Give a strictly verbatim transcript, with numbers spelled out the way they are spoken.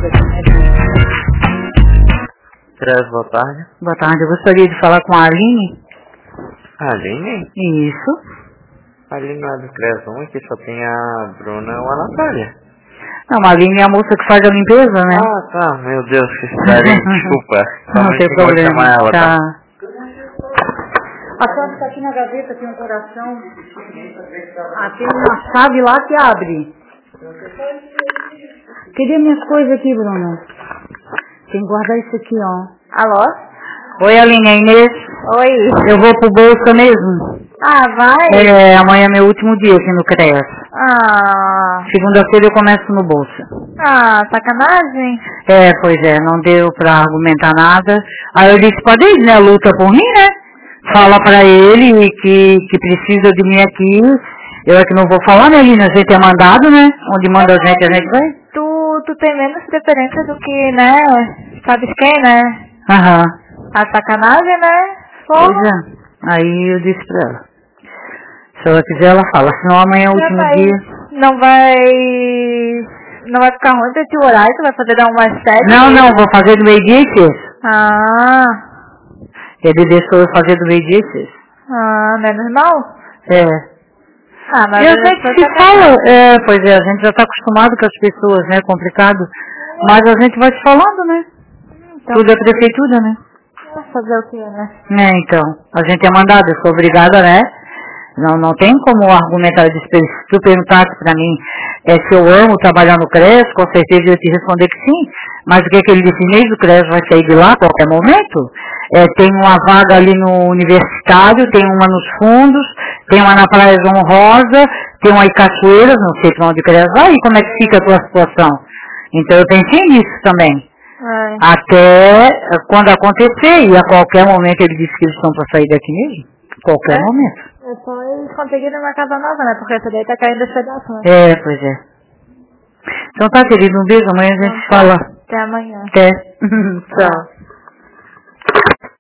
Cres, boa tarde. Boa tarde, eu gostaria de falar com a Aline. Aline? Isso. Aline não é do Cres um, aqui só tem a Bruna ou a Natália. Não, a Aline é a moça que faz a limpeza, né? Ah, tá, meu Deus, que estranho, desculpa. Não tem problema, ela, tá? tá. A chave está aqui na gaveta, tem um coração. Ah, tem uma chave lá que abre. Cadê minhas coisas aqui, Bruno? Tem que guardar isso aqui, ó. Alô? Oi, Aline, é Inês. Oi. Eu vou pro Bolsa mesmo. Ah, vai? É, amanhã é meu último dia aqui no Cres. Ah. Segunda-feira eu começo no Bolsa. Ah, sacanagem? É, pois é, não deu pra argumentar nada. Aí eu disse pra ele, né, luta por mim, né? Fala pra ele que, que precisa de mim aqui. Eu é que não vou falar, né, Lina? A gente é mandado, né? Onde manda a gente, a gente vai. Tu, tu tem menos preferência do que, né? Sabes quem, né? Aham. A sacanagem, né? Pois é. Aí eu disse pra ela. Se ela quiser, ela fala. Senão amanhã é o último vai, dia. Não vai... Não vai ficar ruim pra esse horário? Tu vai fazer dar umas sete? Não, não. Vou fazer do meio-dia e seis. Ah. Ele deixou eu fazer do meio-dia e seis. Ah, não é normal? É. Ah, mas e a gente se fala, é, pois é, a gente já está acostumado com as pessoas, né, complicado, mas a gente vai se falando, né, então, tudo é prefeitura, né. Fazer o que, né? É, então, a gente é mandado, eu sou obrigada, né, não, não tem como argumentar, se tu perguntasse pra mim é, se eu amo trabalhar no Cres, com certeza eu ia te responder que sim, mas o que é que ele disse, nem do Cres vai sair de lá a qualquer momento, é, tem uma vaga ali no universitário, tem uma nos fundos, tem uma na Praia João Rosa, tem uma em Cachoeiras, não sei pra onde o Cres vai, e como é que fica a tua situação? Então eu pensei nisso também. É. Até quando acontecer, e a qualquer momento ele disse que eles estão para sair daqui mesmo. Qualquer é? momento. É só eles conseguirem uma casa nova, né? Porque essa daí tá caindo esse pedaço, né? É, pois é. Então tá, querido, um beijo, amanhã a gente Então, tá. fala. Até amanhã. Até. Tchau.